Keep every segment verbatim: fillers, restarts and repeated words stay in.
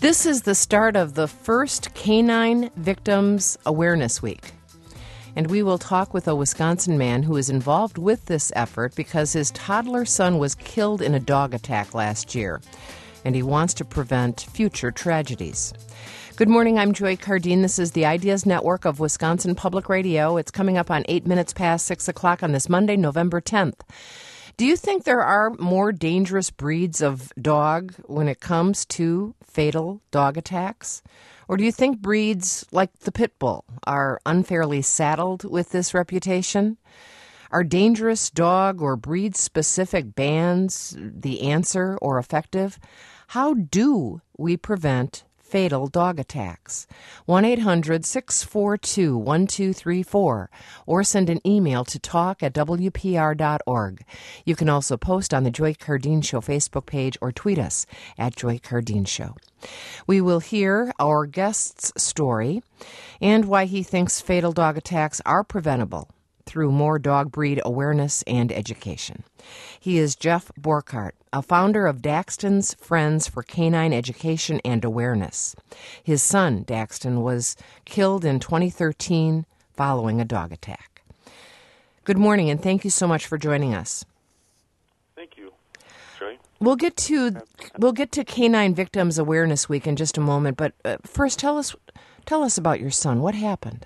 This is the start of the first Canine Victims Awareness Week. And we will talk with a Wisconsin man who is involved with this effort because his toddler son was killed in a dog attack last year, and he wants to prevent future tragedies. Good morning, I'm Joy Cardine. This is the Ideas Network of Wisconsin Public Radio. It's coming up on eight minutes past six o'clock on this Monday, November tenth. Do you think there are more dangerous breeds of dog when it comes to fatal dog attacks? Or do you think breeds like the pit bull are unfairly saddled with this reputation? Are dangerous dog or breed-specific bans the answer or effective? How do we prevent fatal dog attacks? one eight hundred six four two one two three four or send an email to talk at w p r dot org. You can also post on the Joy Cardine Show Facebook page or tweet us at Joy Cardine Show. We will hear our guest's story and why he thinks fatal dog attacks are preventable through more dog breed awareness and education. He is Jeff Borkart, a founder of Daxton's Friends for Canine Education and Awareness. His son, Daxton, was killed in twenty thirteen following a dog attack. Good morning, and thank you so much for joining us. Thank you, Joy. We'll get to we'll get to Canine Victims Awareness Week in just a moment, but uh, first, tell us tell us about your son. What happened?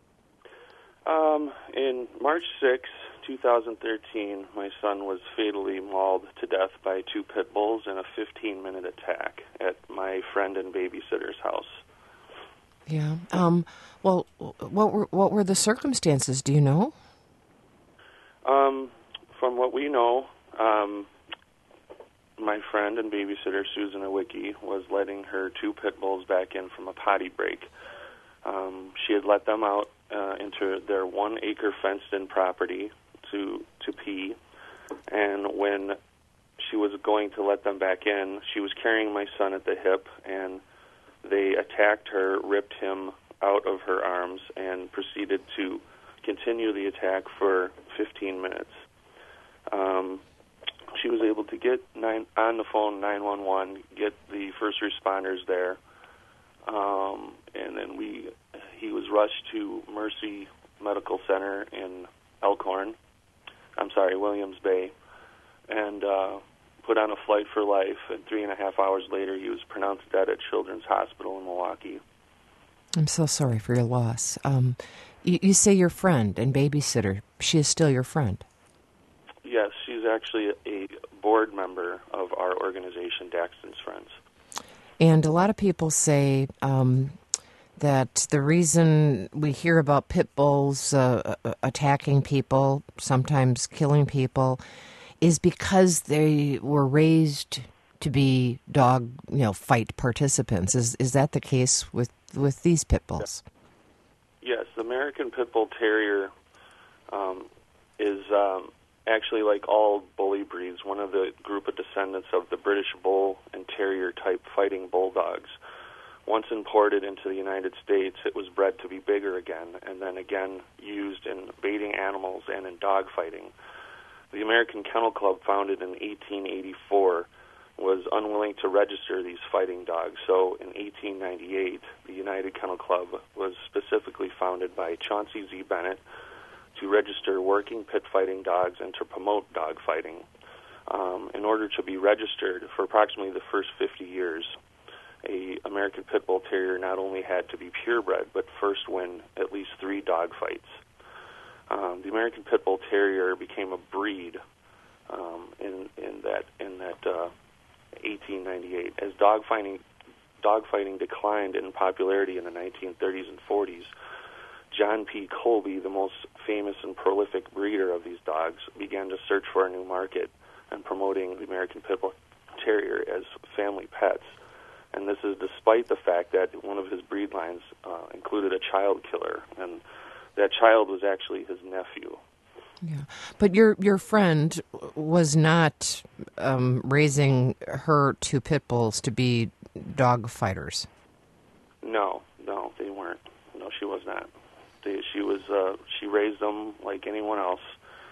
Um, in March sixth, twenty thirteen, my son was fatally mauled to death by two pit bulls in a fifteen-minute attack at my friend and babysitter's house. Yeah. Um. Well, what were what were the circumstances? Do you know? Um, from what we know, um, my friend and babysitter Susan Awicki was letting her two pit bulls back in from a potty break. Um, she had let them out uh, into their one-acre fenced-in property to to pee, and when she was going to let them back in, she was carrying my son at the hip, and they attacked her, ripped him out of her arms, and proceeded to continue the attack for fifteen minutes. Um, she was able to get nine, on the phone nine one one, get the first responders there, um, and then we he was rushed to Mercy Medical Center in Elkhorn. I'm sorry, Williams Bay, and uh, put on a flight for life. And three and a half hours later, he was pronounced dead at Children's Hospital in Milwaukee. I'm so sorry for your loss. Um, you, you say your friend and babysitter. She is still your friend? Yes, she's actually a board member of our organization, Daxton's Friends. And a lot of people say um, that the reason we hear about pit bulls uh, attacking people, sometimes killing people, is because they were raised to be dog, you know, fight participants. Is is that the case with, with these pit bulls? Yes, the American Pit Bull Terrier um, is um, actually, like all bully breeds, one of the group of descendants of the British Bull and Terrier type fighting bulldogs. Once imported into the United States, it was bred to be bigger again, and then again used in baiting animals and in dog fighting. The American Kennel Club, founded in eighteen eighty-four, was unwilling to register these fighting dogs. So in eighteen ninety-eight, the United Kennel Club was specifically founded by Chauncey Z. Bennett to register working pit fighting dogs and to promote dog fighting. Um, in order to be registered for approximately the first fifty years, a American Pit Bull Terrier not only had to be purebred, but first win at least three dog fights. Um, the American Pit Bull Terrier became a breed um, in in that in that uh, eighteen ninety-eight. As dog fighting dog fighting declined in popularity in the nineteen thirties and forties, John P. Colby, the most famous and prolific breeder of these dogs, began to search for a new market and promoting the American Pit Bull Terrier as family pets. And this is despite the fact that one of his breed lines uh, included a child killer, and that child was actually his nephew. Yeah, but your your friend was not um, raising her two pit bulls to be dog fighters. No, no, they weren't. No, she was not. They, she was. Uh, she raised them like anyone else,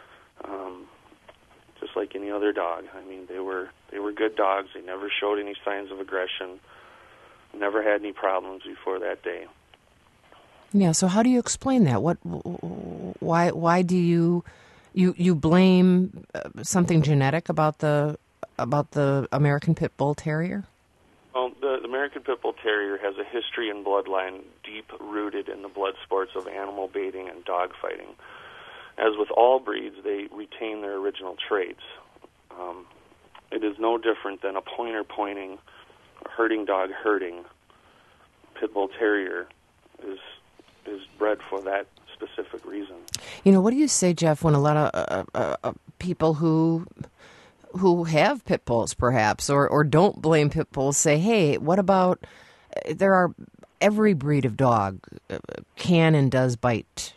um, just like any other dog. I mean, they were they were good dogs. They never showed any signs of aggression. never had any problems before that day. Yeah. So how do you explain that? What? Why? Why do you you you blame something genetic about the about the American Pit Bull Terrier? Well, the American Pit Bull Terrier has a history and bloodline deep-rooted in the blood sports of animal baiting and dog fighting. As with all breeds, they retain their original traits. Um, it is no different than a pointer pointing, a herding dog herding. Pit Bull Terrier is is bred for that specific reason. You know, what do you say, Jeff, when a lot of uh, uh, uh, people who who have pit bulls, perhaps, or, or don't blame pit bulls, say, hey, what about, uh, there are, every breed of dog uh, can and does bite?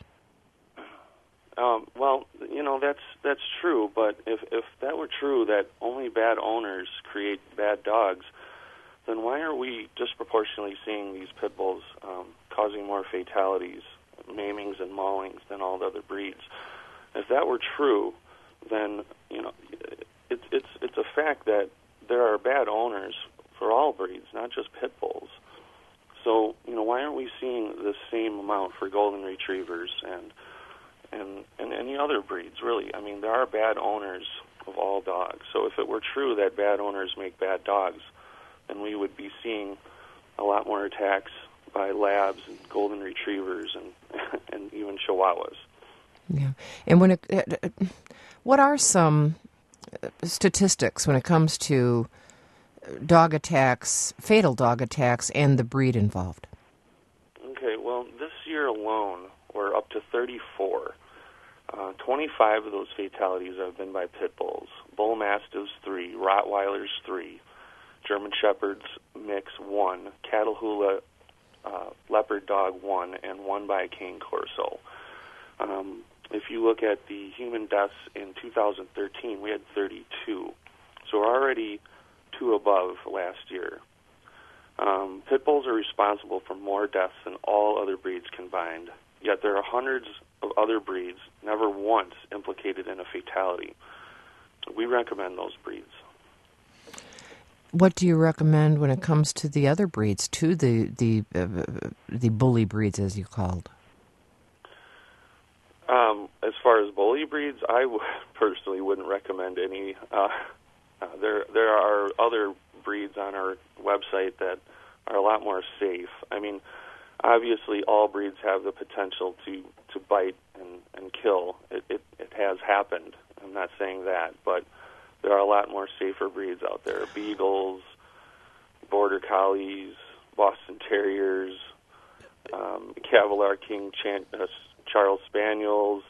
Um, well, you know, that's that's true, but if, if that were true, that only bad owners create bad dogs, then why are we disproportionately seeing these pit bulls um, causing more fatalities, maimings, and maulings than all the other breeds? If that were true, then, you know, it's it's it's a fact that there are bad owners for all breeds, not just pit bulls. So, you know, why aren't we seeing the same amount for golden retrievers and and and any other breeds, really? I mean, there are bad owners of all dogs. So if it were true that bad owners make bad dogs, then we would be seeing a lot more attacks by labs and golden retrievers and and even chihuahuas. Yeah. And when it, uh, what are some statistics when it comes to dog attacks, fatal dog attacks, and the breed involved? Okay, well, this year alone, we're up to thirty-four. Uh, twenty-five of those fatalities have been by pit bulls. Bull Mastiffs, three. Rottweilers, three. German Shepherds mix, one. Catahoula uh, Leopard Dog, one. And one by a Cane Corso. Um, if you look at the human deaths in two thousand thirteen, we had thirty-two. So we're already two above last year. Um, pit bulls are responsible for more deaths than all other breeds combined, yet there are hundreds of other breeds never once implicated in a fatality. We recommend those breeds. What do you recommend when it comes to the other breeds, to the the uh, the bully breeds, as you called? Um, as far as bully breeds, I w- personally wouldn't recommend any. Uh, uh, there there are other breeds on our website that are a lot more safe. I mean, obviously all breeds have the potential to, to bite and, and kill. It, it it has happened. I'm not saying that, but there are a lot more safer breeds out there. Beagles, Border Collies, Boston Terriers, um, Cavalier King Chan- uh, Charles Spaniels,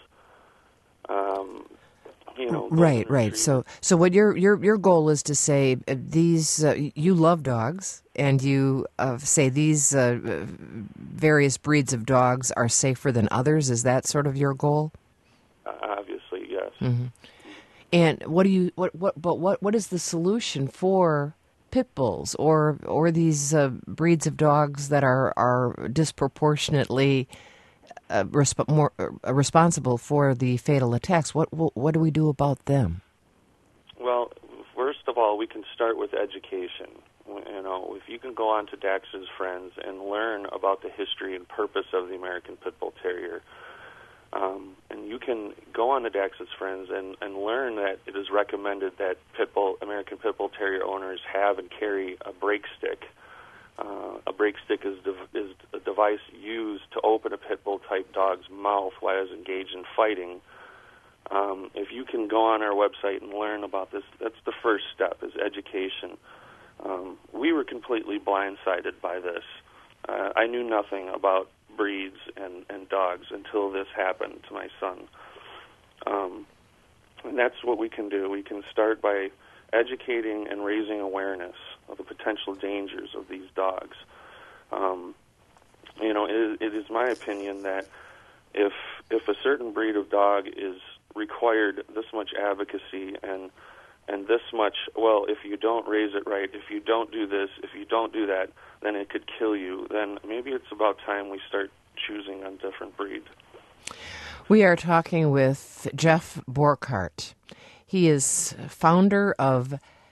um, you know. Right, right. So, so what your your your goal is to say uh, these uh, you love dogs, and you uh, say these uh, various breeds of dogs are safer than others. Is that sort of your goal? Uh, obviously, yes. Mm-hmm. And what do you what what but what what is the solution for pit bulls or or these uh, breeds of dogs that are are disproportionately Uh, resp- more uh, responsible for the fatal attacks? What, what what do we do about them? Well, first of all, we can start with education. You know, if you can go on to Dax's Friends and learn about the history and purpose of the American Pit Bull Terrier, um, and you can go on to Dax's Friends and, and learn that it is recommended that Pit Bull American Pit Bull Terrier owners have and carry a break stick. Uh, a break stick is, de- is a device used to open a pit bull type dog's mouth while it's engaged in fighting. Um, if you can go on our website and learn about this, that's the first step, is education. Um, we were completely blindsided by this. Uh, I knew nothing about breeds and, and dogs until this happened to my son. Um, and that's what we can do. We can start by educating and raising awareness of the potential dangers of these dogs. Um, you know, it, it is my opinion that if if a certain breed of dog is required this much advocacy and and this much, well, if you don't raise it right, if you don't do this, if you don't do that, then it could kill you, then maybe it's about time we start choosing on different breeds. We are talking with Jeff Borkhardt. He is founder of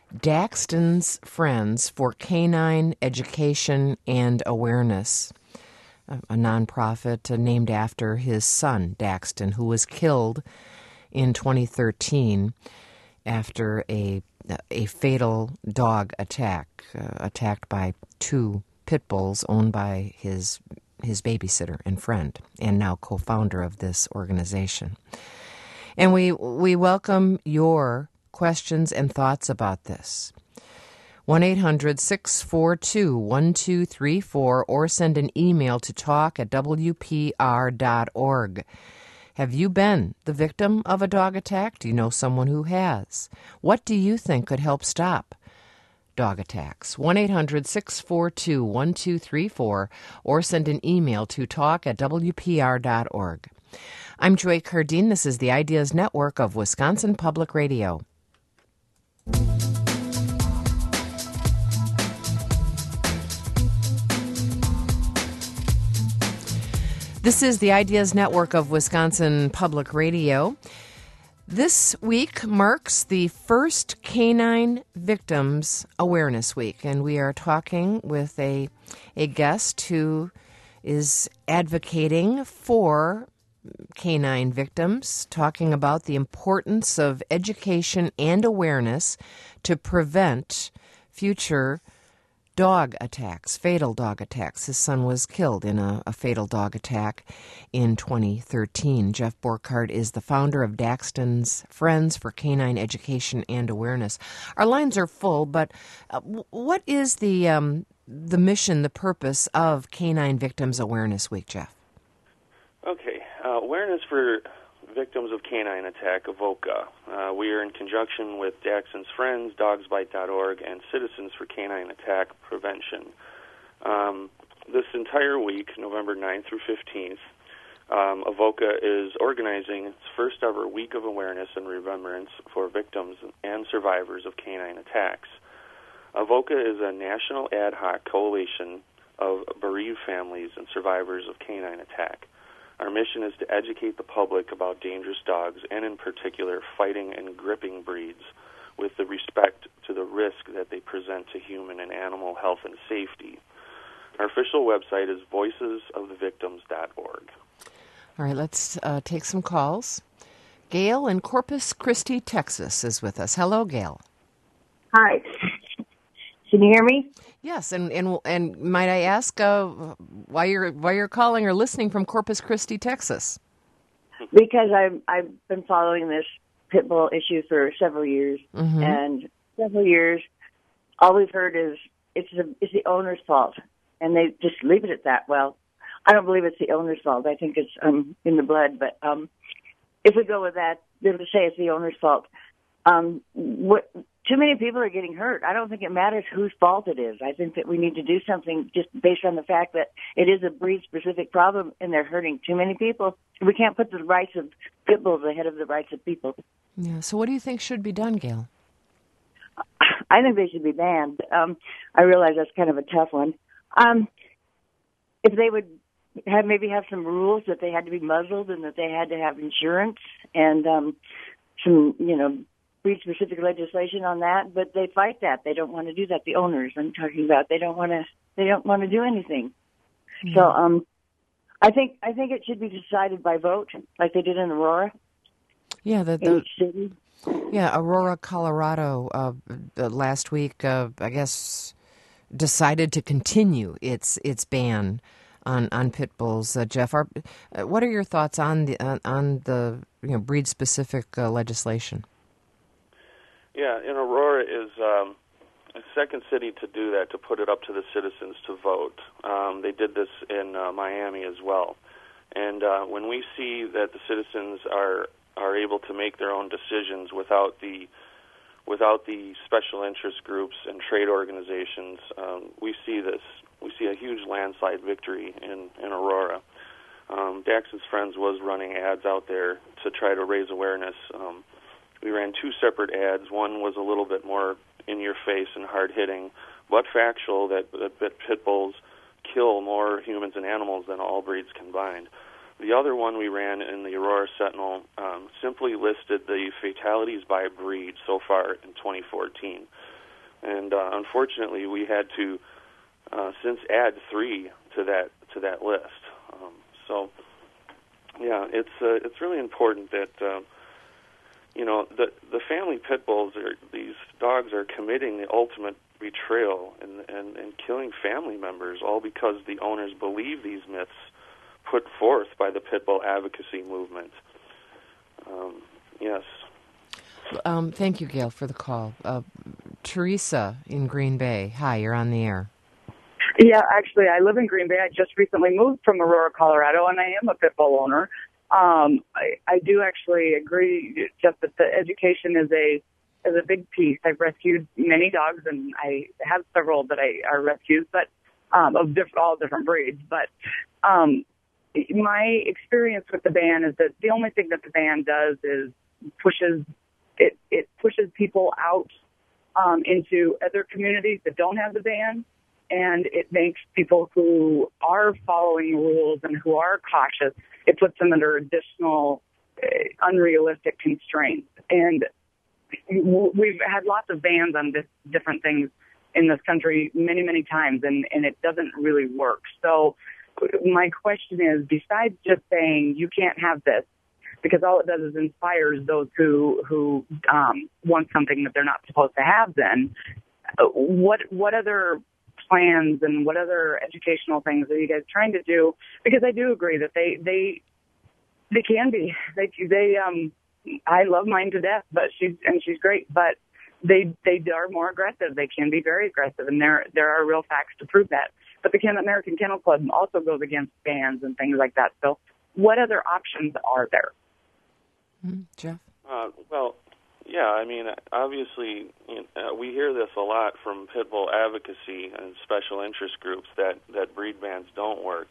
Daxton's Friends for Canine Education and Awareness, a, a nonprofit uh, named after his son, Daxton, who was killed in twenty thirteen after a a fatal dog attack, uh, attacked by two pit bulls owned by his his babysitter and friend, and now co-founder of this organization. And we we welcome your questions and thoughts about this. one eight hundred six four two one two three four or send an email to talk at w p r dot org. Have you been the victim of a dog attack? Do you know someone who has? What do you think could help stop dog attacks? one eight hundred six four two one two three four or send an email to talk at w p r dot org. I'm Joy Cardine. This is the Ideas Network of Wisconsin Public Radio. This is the Ideas Network of Wisconsin Public Radio. This week marks the first Canine Victims Awareness Week, and we are talking with a, a guest who is advocating for canine victims, talking about the importance of education and awareness to prevent future dog attacks, fatal dog attacks. His son was killed in a, a fatal dog attack in twenty thirteen. Jeff Borkhardt is the founder of Daxton's Friends for Canine Education and Awareness. Our lines are full, but uh, what is the um, the mission, the purpose of Canine Victims Awareness Week, Jeff? Okay, uh, awareness for victims of canine attack, AVOCA. Uh, we are in conjunction with Daxton's Friends, dogs bite dot org, and Citizens for Canine Attack Prevention. Um, this entire week, November ninth through fifteenth, um, AVOCA is organizing its first ever week of awareness and remembrance for victims and survivors of canine attacks. AVOCA is a national ad hoc coalition of bereaved families and survivors of canine attack. Our mission is to educate the public about dangerous dogs, and in particular fighting and gripping breeds, with the respect to the risk that they present to human and animal health and safety. Our official website is voices of the victims dot org. All right, let's uh, take some calls. Gail in Corpus Christi, Texas is with us. Hello, Gail. Hi. Can you hear me? Yes, and and and might I ask uh, why you're why you're calling or listening from Corpus Christi, Texas? Because I've I've been following this pit bull issue for several years, mm-hmm. and several years, all we've heard is it's the it's the owner's fault, and they just leave it at that. Well, I don't believe it's the owner's fault. I think it's um in the blood. But um, if we go with that, they'll say it's the owner's fault. Um, what? Too many people are getting hurt. I don't think it matters whose fault it is. I think that we need to do something just based on the fact that it is a breed-specific problem and they're hurting too many people. We can't put the rights of pit bulls ahead of the rights of people. Yeah. So what do you think should be done, Gail? I think they should be banned. Um, I realize that's kind of a tough one. Um, if they would have maybe have some rules that they had to be muzzled and that they had to have insurance and um, some, you know, breed-specific legislation on that, but they fight that. They don't want to do that. The owners I'm talking about, they don't want to. They don't want to do anything. Mm-hmm. So, um, I think I think it should be decided by vote, like they did in Aurora. Yeah, the, the in each city. Yeah, Aurora, Colorado. Uh, uh, last week, uh, I guess, decided to continue its its ban on on pit bulls. Uh, Jeff, are, uh, what are your thoughts on the on, on the you know breed-specific uh, legislation? Yeah, in Aurora is um, a second city to do that, to put it up to the citizens to vote. Um, they did this in uh, Miami as well. And uh, when we see that the citizens are are able to make their own decisions without the without the special interest groups and trade organizations, um, we see this. We see a huge landslide victory in, in Aurora. Um, Daxton's Friends was running ads out there to try to raise awareness. Um, We ran two separate ads. One was a little bit more in your face and hard hitting, but factual that, that pit bulls kill more humans and animals than all breeds combined. The other one we ran in the Aurora Sentinel um, simply listed the fatalities by breed so far in twenty fourteen. And uh, unfortunately, we had to uh, since add three to that to that list. Um, so, yeah, it's uh, it's really important that uh, you know the the family pit bulls are these dogs are committing the ultimate betrayal and, and and killing family members, all because the owners believe these myths put forth by the pit bull advocacy movement. Um, yes. Um, thank you, Gail, for the call. Uh, Teresa in Green Bay. Hi, you're on the air. Yeah, actually, I live in Green Bay. I just recently moved from Aurora, Colorado, and I am a pit bull owner. Um, I, I do actually agree, Jeff, that the education is a is a big piece. I've rescued many dogs, and I have several that I are rescues, but um, of different, all different breeds. But um, my experience with the ban is that the only thing that the ban does is pushes it it pushes people out um, into other communities that don't have the ban. And it makes people who are following rules and who are cautious, it puts them under additional uh, unrealistic constraints. And we've had lots of bans on this, different things in this country many, many times, and, and it doesn't really work. So my question is, besides just saying you can't have this, because all it does is inspires those who, who um, want something that they're not supposed to have then, what what other plans and what other educational things are you guys trying to do? Because I do agree that they they they can be they they um I love mine to death, but she's and she's great, but they they are more aggressive. They can be very aggressive, and there there are real facts to prove that. But the American Kennel Club also goes against bans and things like that. So, what other options are there? Mm-hmm. Jeff? Uh, well. Yeah, I mean, obviously, you know, we hear this a lot from pit bull advocacy and special interest groups that, that breed bans don't work,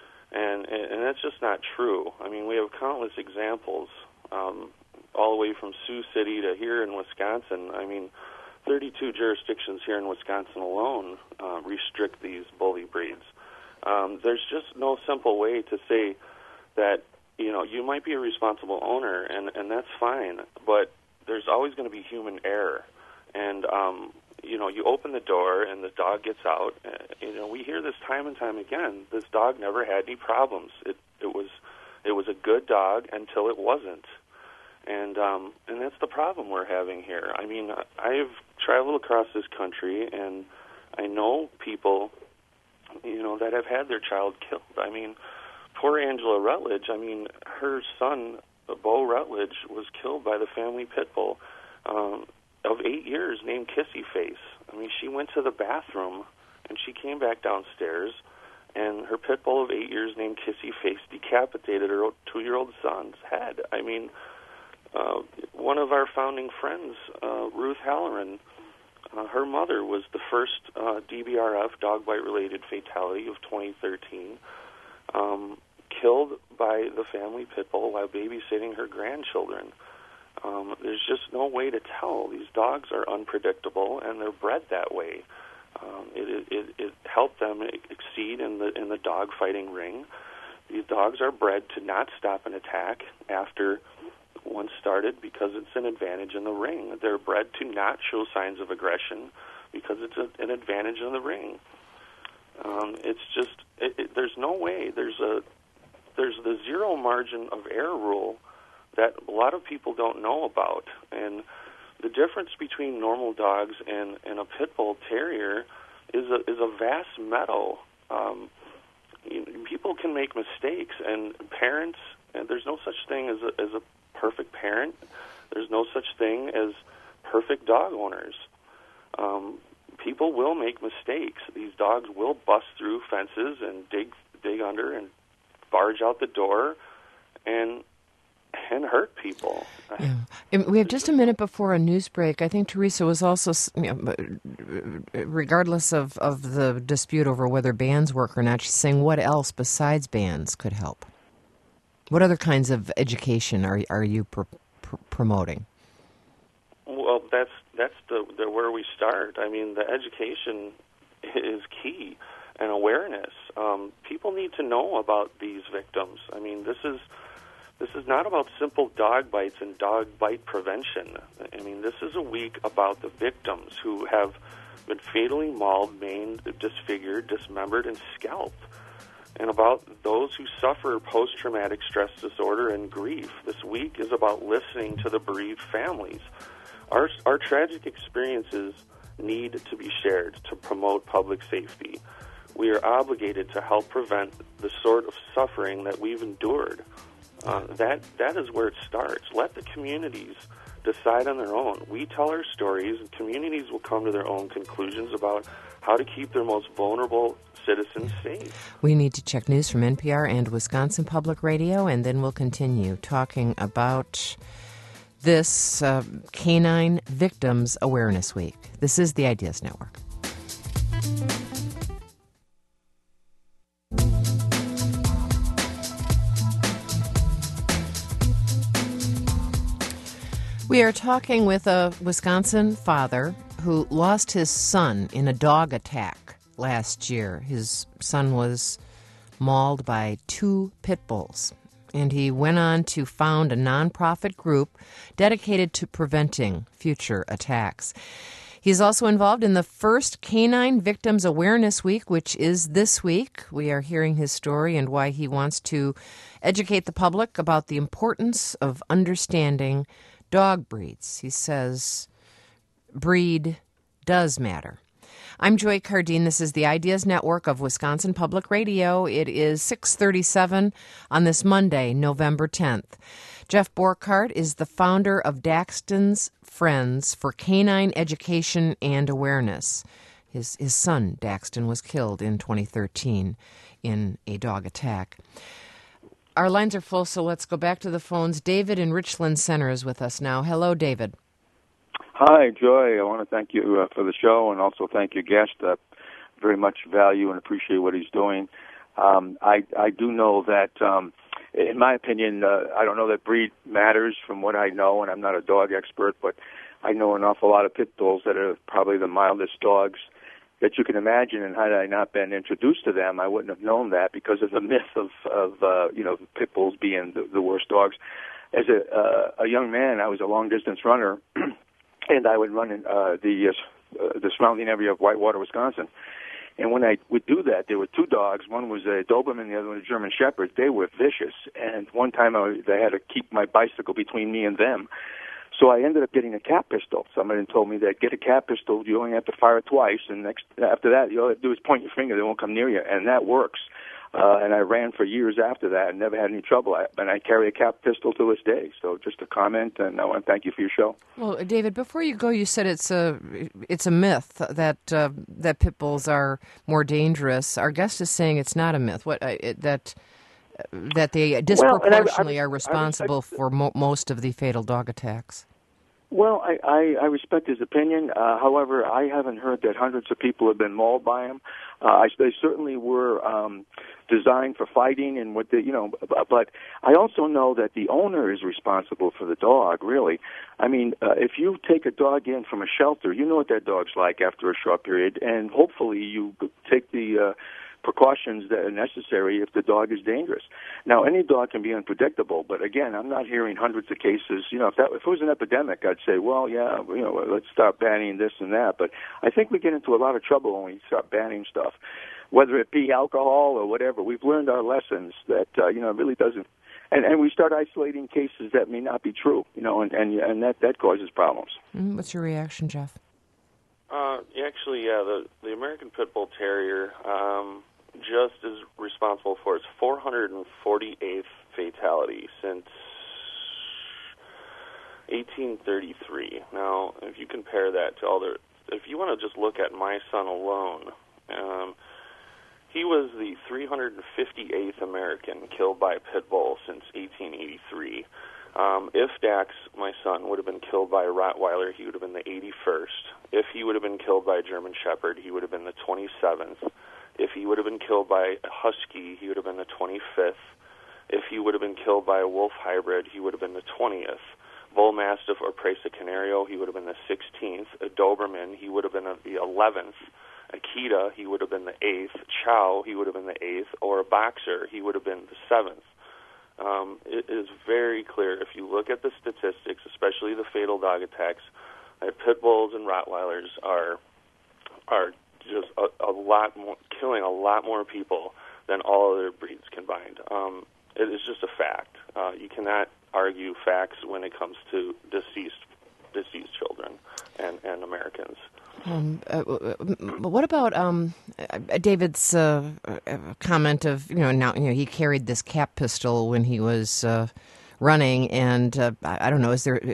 and and that's just not true. I mean, we have countless examples, um, all the way from Sioux City to here in Wisconsin. I mean, thirty-two jurisdictions here in Wisconsin alone uh, restrict these bully breeds. Um, there's just no simple way to say that, you know, you might be a responsible owner, and, and that's fine, but there's always going to be human error. And, um, you know, you open the door and the dog gets out. Uh, you know, we hear this time and time again. This dog never had any problems. It it was it was a good dog until it wasn't. And um, and that's the problem we're having here. I mean, I've traveled across this country, and I know people, you know, that have had their child killed. I mean, poor Angela Rutledge, I mean, her son, Bo Rutledge, was killed by the family pit bull um, of eight years named Kissy Face. I mean, she went to the bathroom, and she came back downstairs, and her pit bull of eight years named Kissy Face decapitated her two-year-old son's head. I mean, uh, one of our founding friends, uh, Ruth Halloran, uh, her mother was the first uh, D B R F, dog bite-related fatality of twenty thirteen. Um, killed by the family pit bull while babysitting her grandchildren. Um, there's just no way to tell. These dogs are unpredictable, and they're bred that way. Um, it, it, it helped them exceed in the in the dog fighting ring. These dogs are bred to not stop an attack after one started because it's an advantage in the ring. They're bred to not show signs of aggression because it's a, an advantage in the ring. Um, it's just it, it, there's no way. There's a there's the zero margin of error rule that a lot of people don't know about, and the difference between normal dogs and, and a pit bull terrier is a is a vast meadow. Um, you know, people can make mistakes, and parents. And there's no such thing as a, as a perfect parent. There's no such thing as perfect dog owners. Um, people will make mistakes. These dogs will bust through fences and dig dig under and barge out the door and and hurt people. Yeah. And we have just a minute before a news break. I think Teresa was also, you know, regardless of, of the dispute over whether bans work or not, she's saying what else besides bans could help? What other kinds of education are are you pr- pr- promoting? Well, that's that's the, the where we start. I mean, the education is key, and awareness. Um, people need to know about these victims. I mean, this is This is not about simple dog bites and dog bite prevention. I mean, this is a week about the victims who have been fatally mauled, maimed, disfigured, dismembered, and scalped, and about those who suffer post-traumatic stress disorder and grief. This week is about listening to the bereaved families. Our, our tragic experiences need to be shared to promote public safety. We are obligated to help prevent the sort of suffering that we've endured. Uh, that that is where it starts. Let the communities decide on their own. We tell our stories, and communities will come to their own conclusions about how to keep their most vulnerable citizens safe. We need to check news from N P R and Wisconsin Public Radio, and then we'll continue talking about this uh, Canine Victims Awareness Week. This is the Ideas Network. We are talking with a Wisconsin father who lost his son in a dog attack last year. His son was mauled by two pit bulls, and he went on to found a nonprofit group dedicated to preventing future attacks. He's also involved in the first Canine Victims Awareness Week, which is this week. We are hearing his story and why he wants to educate the public about the importance of understanding dog breeds. He says breed does matter. I'm Joy Cardine. This is the Ideas Network of Wisconsin Public Radio. It is six thirty-seven on this Monday, November tenth. Jeff Borkhardt is the founder of Daxton's Friends for Canine Education and Awareness. His, his son, Daxton, was killed in twenty thirteen in a dog attack. Our lines are full, so let's go back to the phones. David in Richland Center is with us now. Hello, David. Hi, Joy. I want to thank you uh, for the show, and also thank your guest. Uh, very much value and appreciate what he's doing. Um, I, I do know that, um, in my opinion, uh, I don't know that breed matters from what I know, and I'm not a dog expert, but I know an awful lot of pit bulls that are probably the mildest dogs that you can imagine, and had I not been introduced to them, I wouldn't have known that because of the myth of, of uh, you know, pit bulls being the, the worst dogs. As a, uh, a young man, I was a long-distance runner, and I would run in uh, the, uh, the surrounding area of Whitewater, Wisconsin. And when I would do that, there were two dogs. One was a Doberman, the other one a German Shepherd. They were vicious, and one time I, they had to keep my bicycle between me and them. So I ended up getting a cat pistol. Somebody told me that get a cat pistol, you only have to fire it twice, and next after that, all you have to do is point your finger, they won't come near you, and that works. Uh, and I ran for years after that and never had any trouble. I, and I carry a cat pistol to this day. So just a comment, and I want to thank you for your show. Well, David, before you go, you said it's a it's a myth that uh, that pit bulls are more dangerous. Our guest is saying it's not a myth. What uh, it, that that they disproportionately well, I, I, are responsible for mo- most of the fatal dog attacks. Well, I, I, I respect his opinion. Uh, however, I haven't heard that hundreds of people have been mauled by him. Uh, I, they certainly were um, designed for fighting and what the, you know. But I also know that the owner is responsible for the dog. Really, I mean, uh, if you take a dog in from a shelter, you know what that dog's like after a short period, and hopefully you take the. Uh, precautions that are necessary if the dog is dangerous. Now, any dog can be unpredictable, but again, I'm not hearing hundreds of cases. You know, if that if it was an epidemic, I'd say, well, yeah, you know, let's start banning this and that. But I think we get into a lot of trouble when we start banning stuff, whether it be alcohol or whatever. We've learned our lessons that uh, you know it really doesn't, and and we start isolating cases that may not be true. You know, and and and that that causes problems. Mm, what's your reaction, Jeff? Uh, actually, yeah, the the American Pit Bull Terrier um, just is responsible for its four hundred forty-eighth fatality since eighteen thirty-three. Now, if you compare that to all the, if you want to just look at my son alone, um, he was the three hundred fifty-eighth American killed by a pit bull since eighteen eighty-three. Um, if Dax, my son, would have been killed by a Rottweiler, he would have been the eighty-first. If he would have been killed by a German Shepherd, he would have been the twenty-seventh. If he would have been killed by a Husky, he would have been the twenty-fifth. If he would have been killed by a Wolf Hybrid, he would have been the twentieth. Bull Mastiff or Presa Canario, he would have been the sixteenth. A Doberman, he would have been the eleventh. Akita, he would have been the eighth. Chow, he would have been the eighth. Or a Boxer, he would have been the seventh. Um, it is very clear if you look at the statistics, especially the fatal dog attacks, that pit bulls and Rottweilers are are just a, a lot more, killing a lot more people than all other breeds combined. Um, it is just a fact. Uh, you cannot argue facts when it comes to deceased deceased children and, and Americans. Um, uh, what about um, David's uh, comment of, you know, now you know he carried this cap pistol when he was uh, running, and uh, I don't know, is there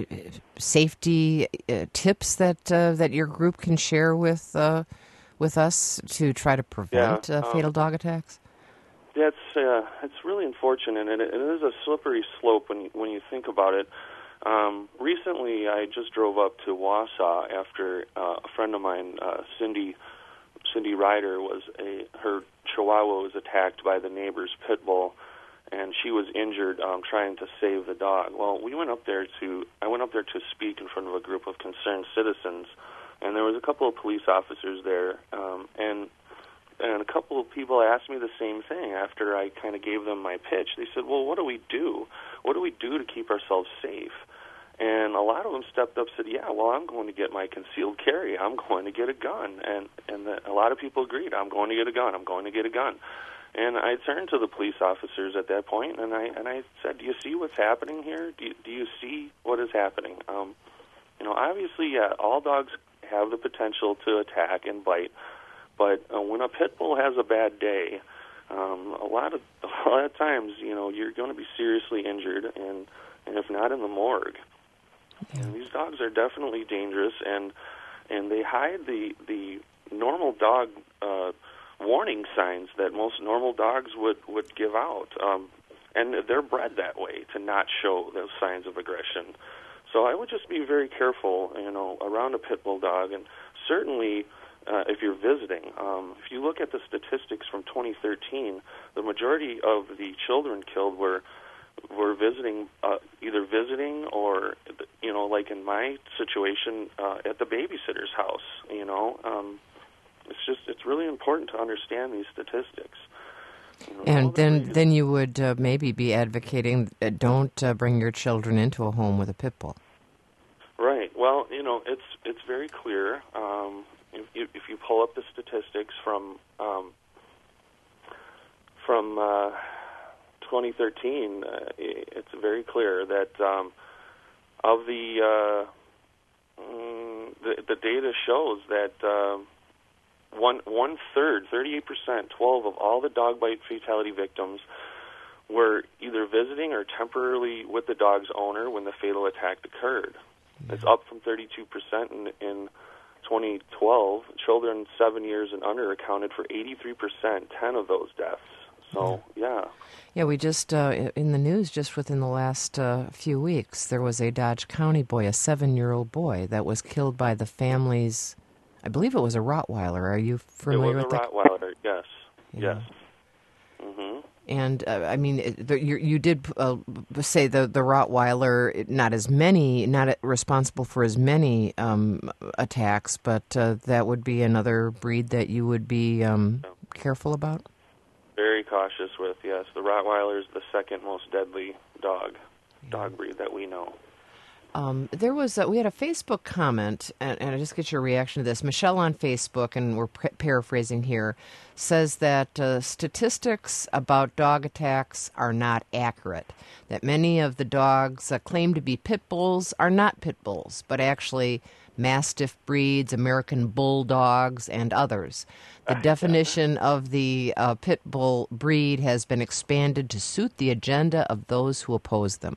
safety uh, tips that uh, that your group can share with uh, with us to try to prevent yeah, uh, fatal um, dog attacks? That's uh, it's really unfortunate, and it, it is a slippery slope when you, when you think about it. Um, recently, I just drove up to Wausau after uh, a friend of mine, uh, Cindy Cindy Ryder, was a her Chihuahua was attacked by the neighbor's pit bull, and she was injured um, trying to save the dog. Well, we went up there to I went up there to speak in front of a group of concerned citizens, and there was a couple of police officers there, um, and and a couple of people asked me the same thing after I kind of gave them my pitch. They said, "Well, what do we do? What do we do to keep ourselves safe?" And a lot of them stepped up and said, yeah, well, I'm going to get my concealed carry. I'm going to get a gun. And and the, a lot of people agreed, I'm going to get a gun. I'm going to get a gun. And I turned to the police officers at that point, and I and I said, do you see what's happening here? Do you, do you see what is happening? Um, you know, obviously, yeah, all dogs have the potential to attack and bite. But uh, when a pit bull has a bad day, um, a lot of a lot of times, you know, you're going to be seriously injured, and, and if not, in the morgue. Yeah. And these dogs are definitely dangerous, and and they hide the the normal dog uh, warning signs that most normal dogs would, would give out. Um, and they're bred that way, to not show those signs of aggression. So I would just be very careful, you know, around a pit bull dog, and certainly uh, if you're visiting. Um, if you look at the statistics from twenty thirteen, the majority of the children killed were were visiting, uh, either visiting or, you know, like in my situation, uh, at the babysitter's house, you know. Um, it's just, it's really important to understand these statistics. You know, and then, reasons. then you would uh, maybe be advocating uh, don't uh, bring your children into a home with a pit bull. Right. Well, you know, it's it's very clear. Um, if, you, if you pull up the statistics from um, from uh, twenty thirteen, uh, it's very clear that um, of the, uh, mm, the the data shows that uh, one one third, thirty-eight percent, twelve of all the dog bite fatality victims were either visiting or temporarily with the dog's owner when the fatal attack occurred. Yeah. It's up from thirty-two percent in, in twenty twelve. Children seven years and under accounted for eighty-three percent, ten of those deaths. So, yeah. Yeah, we just, uh, in the news just within the last uh, few weeks, there was a Dodge County boy, a seven-year-old boy, that was killed by the family's, I believe it was a Rottweiler. Are you familiar with that? It was a Rottweiler, yes. Yeah. Yes. Mm-hmm. And, uh, I mean, it, the, you, you did uh, say the, the Rottweiler, not as many, not responsible for as many um, attacks, but uh, that would be another breed that you would be um, yeah. careful about? Very cautious with, yes. The Rottweiler is the second most deadly dog, yeah. dog breed that we know. Um, there was a, we had a Facebook comment, and, and I just get your reaction to this. Michelle on Facebook, and we're p- paraphrasing here, says that uh, statistics about dog attacks are not accurate. That many of the dogs uh, claimed to be pit bulls are not pit bulls, but actually Mastiff breeds, American Bulldogs, and others. The definition of the uh, pit bull breed has been expanded to suit the agenda of those who oppose them.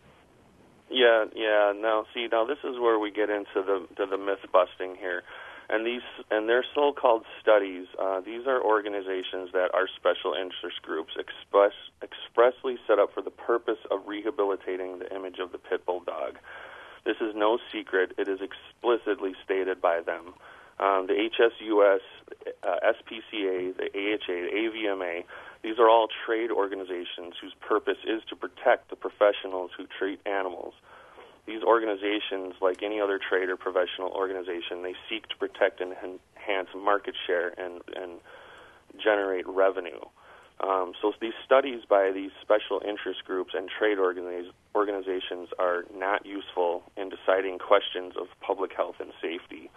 Yeah, yeah. Now, see, now this is where we get into the to the myth busting here, and these and their so-called studies. Uh, these are organizations that are special interest groups express expressly set up for the purpose of rehabilitating the image of the pit bull dog. This is no secret. It is explicitly stated by them. Um, the H S U S, uh, S P C A, the A H A, the A V M A, these are all trade organizations whose purpose is to protect the professionals who treat animals. These organizations, like any other trade or professional organization, they seek to protect and enhance market share and, and generate revenue. Um, so these studies by these special interest groups and trade organiz- organizations are not useful in deciding questions of public health and safety.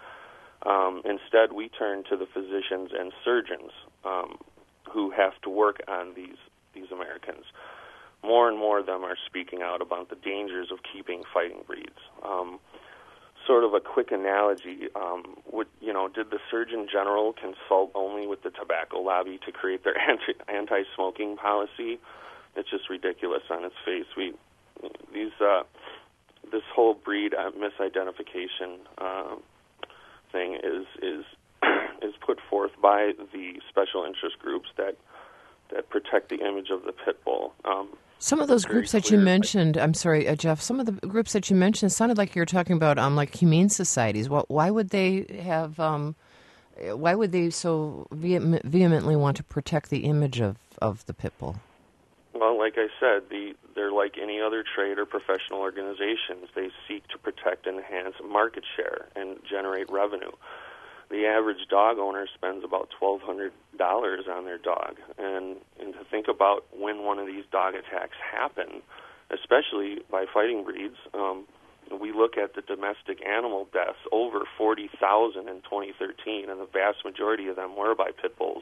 Um, instead, we turn to the physicians and surgeons um, who have to work on these these Americans. More and more of them are speaking out about the dangers of keeping fighting breeds. Um, sort of a quick analogy, um, would, you know, did the Surgeon General consult only with the tobacco lobby to create their anti, anti-smoking policy? It's just ridiculous on its face. We these uh, this whole breed uh, misidentification uh, thing is is is put forth by the special interest groups that that protect the image of the pit bull. Um, Some of those groups that you mentioned, I'm sorry, uh, Jeff, some of the groups that you mentioned sounded like you were talking about um, like humane societies. What, why would they have, um, why would they so vehem- vehemently want to protect the image of, of the pit bull? Well, like I said, the, they're like any other trade or professional organizations. They seek to protect and enhance market share and generate revenue. The average dog owner spends about twelve hundred dollars on their dog. And, and to think about when one of these dog attacks happen, especially by fighting breeds, um, we look at the domestic animal deaths, over forty thousand in twenty thirteen, and the vast majority of them were by pit bulls.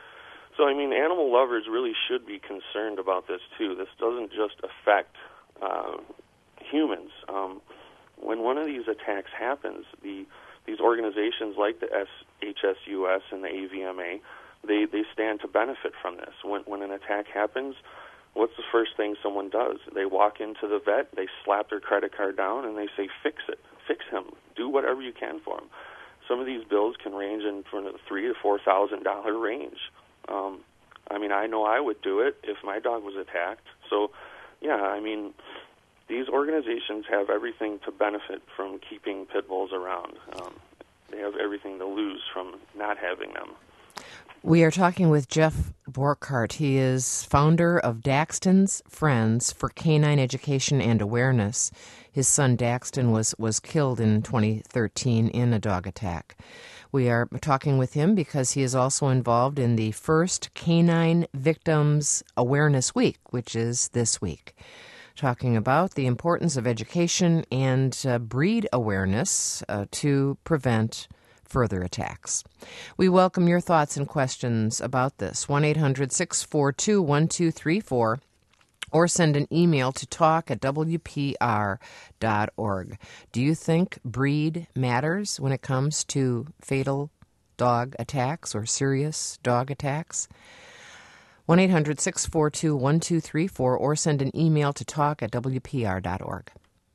So, I mean, animal lovers really should be concerned about this, too. This doesn't just affect uh, humans. Um, when one of these attacks happens, the these organizations like the H S U S and the A V M A, they, they stand to benefit from this. When, when an attack happens, what's the first thing someone does? They walk into the vet, they slap their credit card down, and they say, fix it, fix him, do whatever you can for him. Some of these bills can range in from the three to four thousand dollar range. Um, I mean, I know I would do it if my dog was attacked. So, yeah, I mean, these organizations have everything to benefit from keeping pit bulls around. Um, they have everything to lose from not having them. We are talking with Jeff Borkhardt. He is founder of Daxton's Friends for Canine Education and Awareness. His son Daxton was, was killed in twenty thirteen in a dog attack. We are talking with him because he is also involved in the first Canine Victims Awareness Week, which is this week, talking about the importance of education and uh, breed awareness uh, to prevent further attacks. We welcome your thoughts and questions about this. one eight hundred six four two one two three four or send an email to talk at w p r dot org. Do you think breed matters when it comes to fatal dog attacks or serious dog attacks? one eight hundred six four two one two three four or send an email to talk at w p r dot org.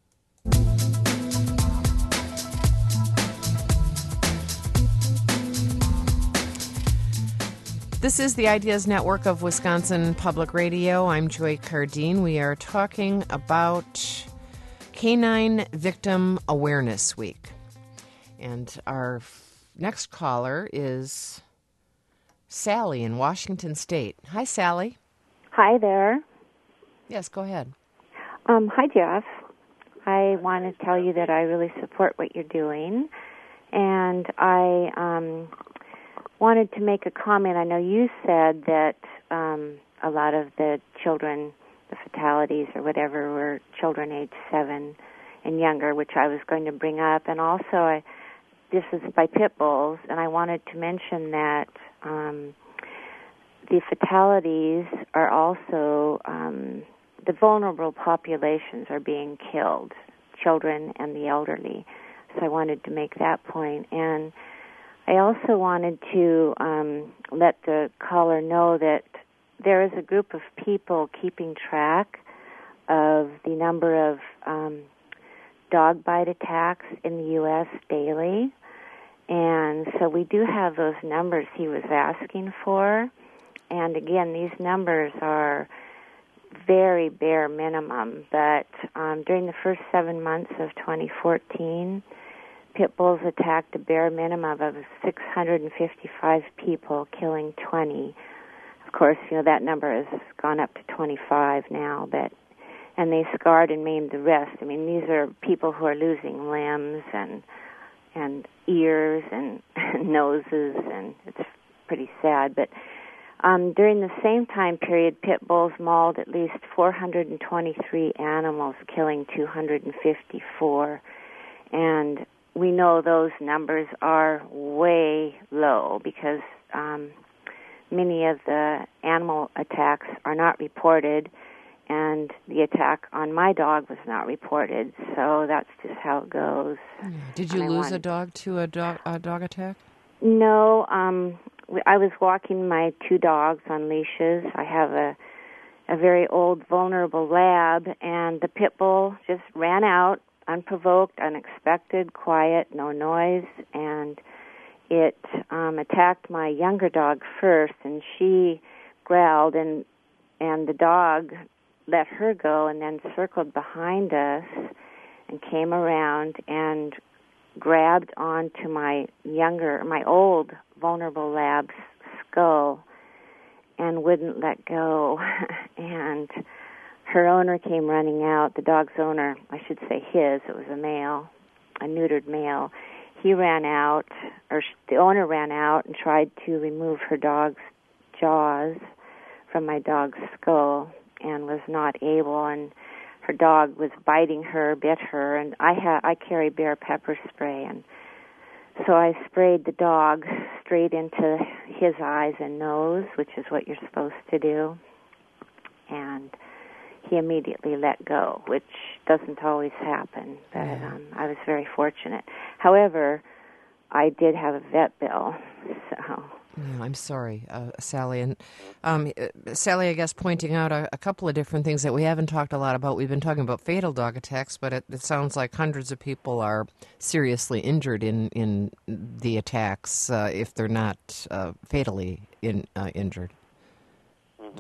This is the Ideas Network of Wisconsin Public Radio. I'm Joy Cardine. We are talking about Canine Victim Awareness Week. And our next caller is Sally in Washington State. Hi, Sally. Hi there. Yes, go ahead. Um, hi, Jeff. I want to tell you that I really support what you're doing. And I um, wanted to make a comment. I know you said that um, a lot of the children, the fatalities or whatever, were children aged seven and younger, which I was going to bring up. And also, I, this is by pit bulls, and I wanted to mention that um, the fatalities are also, um, the vulnerable populations are being killed, children and the elderly. So I wanted to make that point. And I also wanted to um, let the caller know that there is a group of people keeping track of the number of um, dog bite attacks in the U S daily. And so we do have those numbers he was asking for. And again, these numbers are very bare minimum. But um, during the first seven months of twenty fourteen, pit bulls attacked a bare minimum of six hundred fifty-five people, killing twenty. Of course, you know, that number has gone up to twenty-five now, but and they scarred and maimed the rest. I mean, these are people who are losing limbs and and ears and noses, and it's pretty sad. But Um, during the same time period, pit bulls mauled at least four hundred twenty-three animals, killing two hundred fifty-four. And we know those numbers are way low because um, many of the animal attacks are not reported, and the attack on my dog was not reported. So that's just how it goes. Did you And lose wanted... a dog to a dog, a dog attack? No. Um, I was walking my two dogs on leashes. I have a a very old, vulnerable lab, and the pit bull just ran out, unprovoked, unexpected, quiet, no noise, and it um, attacked my younger dog first, and she growled, and and the dog let her go and then circled behind us and came around and grabbed onto my younger, my old vulnerable lab's skull and wouldn't let go. And her owner came running out. The dog's owner, I should say his, it was a male, a neutered male. He ran out, or the owner ran out and tried to remove her dog's jaws from my dog's skull and was not able, and her dog was biting her, bit her, and I ha- I carry bear pepper spray, and so I sprayed the dog straight into his eyes and nose, which is what you're supposed to do, and he immediately let go, which doesn't always happen, but um, I was very fortunate. However, I did have a vet bill, so... Yeah, I'm sorry, uh, Sally. And um, Sally, I guess, pointing out a, a couple of different things that we haven't talked a lot about. We've been talking about fatal dog attacks, but it, it sounds like hundreds of people are seriously injured in, in the attacks uh, if they're not uh, fatally in, uh, injured. Mm-hmm.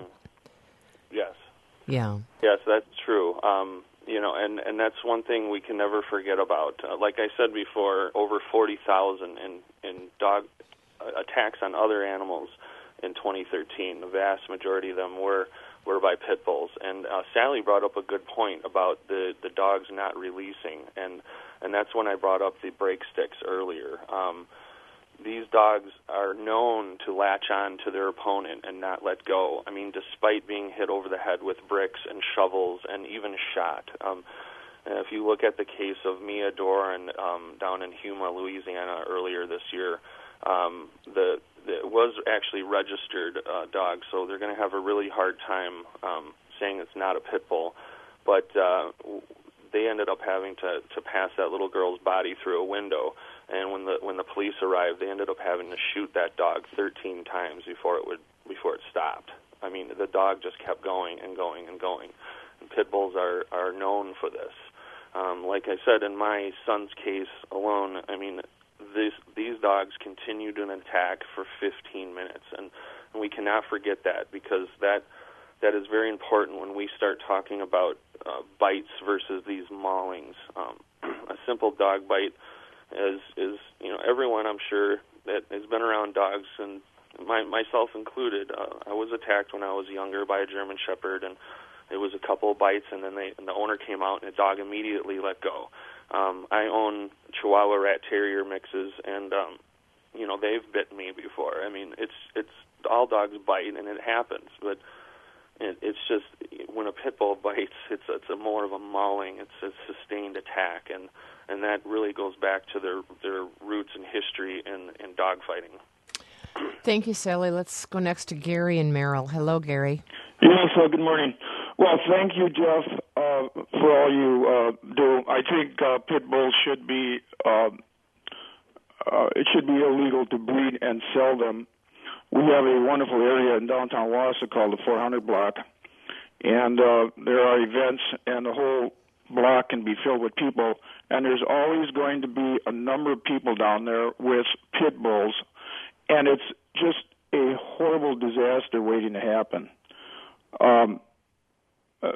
Yes. Yeah. Yes, that's true. Um, you know, and, and that's one thing we can never forget about. Uh, like I said before, over forty thousand in, in dog attacks on other animals in twenty thirteen. The vast majority of them were were by pit bulls. And uh, Sally brought up a good point about the, the dogs not releasing, and and that's when I brought up the break sticks earlier. Um, these dogs are known to latch on to their opponent and not let go. I mean, despite being hit over the head with bricks and shovels and even shot. Um, and if you look at the case of Mia Doran um, down in Huma, Louisiana earlier this year, Um, the, the it was actually registered uh, dog, so they're going to have a really hard time um, saying it's not a pit bull. But uh, they ended up having to, to pass that little girl's body through a window, and when the when the police arrived, they ended up having to shoot that dog thirteen times before it would before it stopped. I mean, the dog just kept going and going and going. And pit bulls are are known for this. Um, like I said, in my son's case alone, I mean. This, these dogs continued an attack for fifteen minutes, and, and we cannot forget that because that that is very important when we start talking about uh, bites versus these maulings. Um, a simple dog bite is, is, you know, everyone I'm sure that has been around dogs, and my, myself included. Uh, I was attacked when I was younger by a German Shepherd, and it was a couple of bites, and then they, and the owner came out, and the dog immediately let go. Um, I own Chihuahua Rat Terrier mixes, and um, you know they've bitten me before. I mean, it's it's all dogs bite, and it happens. But it, it's just when a pit bull bites, it's it's a more of a mauling. It's a sustained attack, and, and that really goes back to their their roots and history in in dog fighting. Thank you, Sally. Let's go next to Gary and Merrill. Hello, Gary. Yes. Uh, good morning. Well, thank you, Jeff, uh, for all you uh, do. I think uh, pit bulls should be, uh, uh, it should be illegal to breed and sell them. We have a wonderful area in downtown Wausau called the four hundred block, and uh, there are events, and the whole block can be filled with people, and there's always going to be a number of people down there with pit bulls, and it's just a horrible disaster waiting to happen. Um, Uh,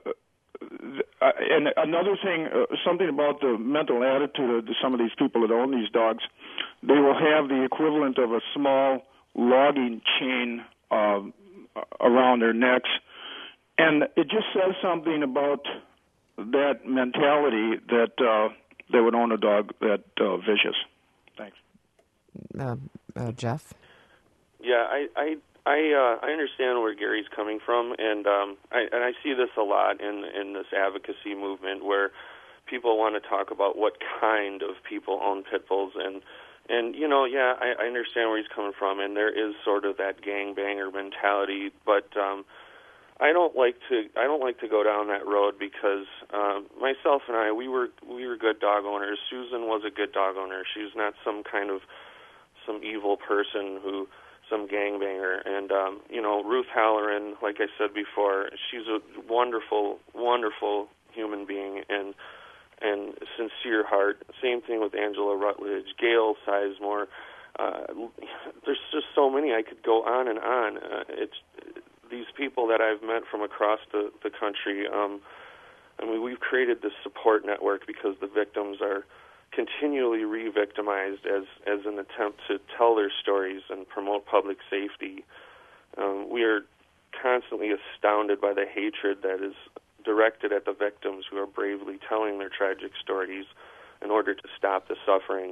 and another thing, uh, something about the mental attitude of some of these people that own these dogs, they will have the equivalent of a small logging chain uh, around their necks. And it just says something about that mentality that uh, they would own a dog that uh, vicious. Thanks. Uh, uh, Jeff? Yeah, I, I I uh, I understand where Gary's coming from, and um, I and I see this a lot in in this advocacy movement where people want to talk about what kind of people own pit bulls, and and you know, yeah, I, I understand where he's coming from, and there is sort of that gangbanger mentality, but um, I don't like to I don't like to go down that road because um, myself and I we were we were good dog owners. Susan was a good dog owner. She was not some kind of some evil person who. Some gangbanger, and um, you know, Ruth Halloran, like I said before, she's a wonderful, wonderful human being, and and sincere heart. Same thing with Angela Rutledge, Gail Sizemore. Uh, there's just so many. I could go on and on. Uh, it's these people that I've met from across the the country. Um, I mean, we've created this support network because the victims are continually re-victimized as, as an attempt to tell their stories and promote public safety. Um, we are constantly astounded by the hatred that is directed at the victims who are bravely telling their tragic stories in order to stop the suffering.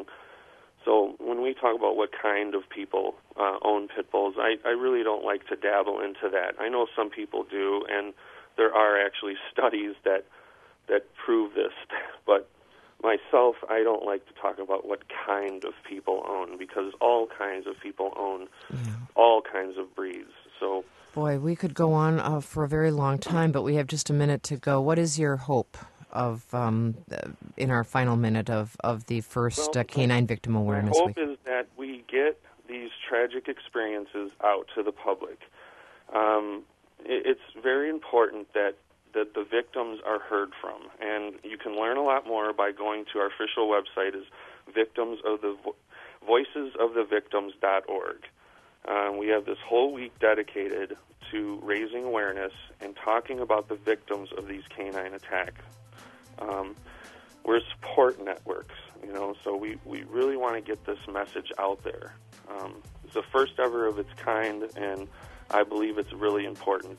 So when we talk about what kind of people uh, own pit bulls, I, I really don't like to dabble into that. I know some people do, and there are actually studies that that prove this, but myself, I don't like to talk about what kind of people own, because all kinds of people own yeah. all kinds of breeds. So, boy, we could go on uh, for a very long time, but we have just a minute to go. What is your hope of um, in our final minute of, of the first well, uh, Canine Victim Awareness Week? My Week? hope is that we get these tragic experiences out to the public. Um, it, it's very important that that the victims are heard from, and you can learn a lot more by going to our official website is victims of the vo- voices of the victims dot org. Um, we have this whole week dedicated to raising awareness and talking about the victims of these canine attacks. Um, we're support networks, you know, so we, we really want to get this message out there. Um, it's the first ever of its kind, and I believe it's really important.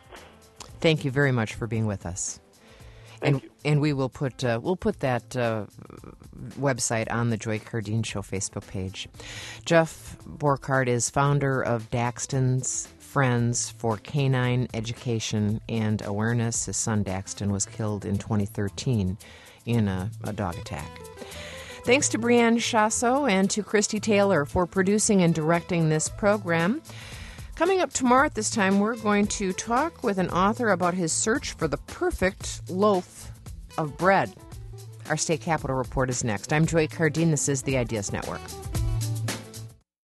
Thank you very much for being with us. Thank and you. and we will put uh, we'll put that uh, website on the Joy Cardine Show Facebook page. Jeff Borkhardt is founder of Daxton's Friends for Canine Education and Awareness. His son Daxton was killed in twenty thirteen in a, a dog attack. Thanks to Brianne Chasso and to Christy Taylor for producing and directing this program. Coming up tomorrow at this time, we're going to talk with an author about his search for the perfect loaf of bread. Our State Capitol Report is next. I'm Joy Cardine. This is the Ideas Network.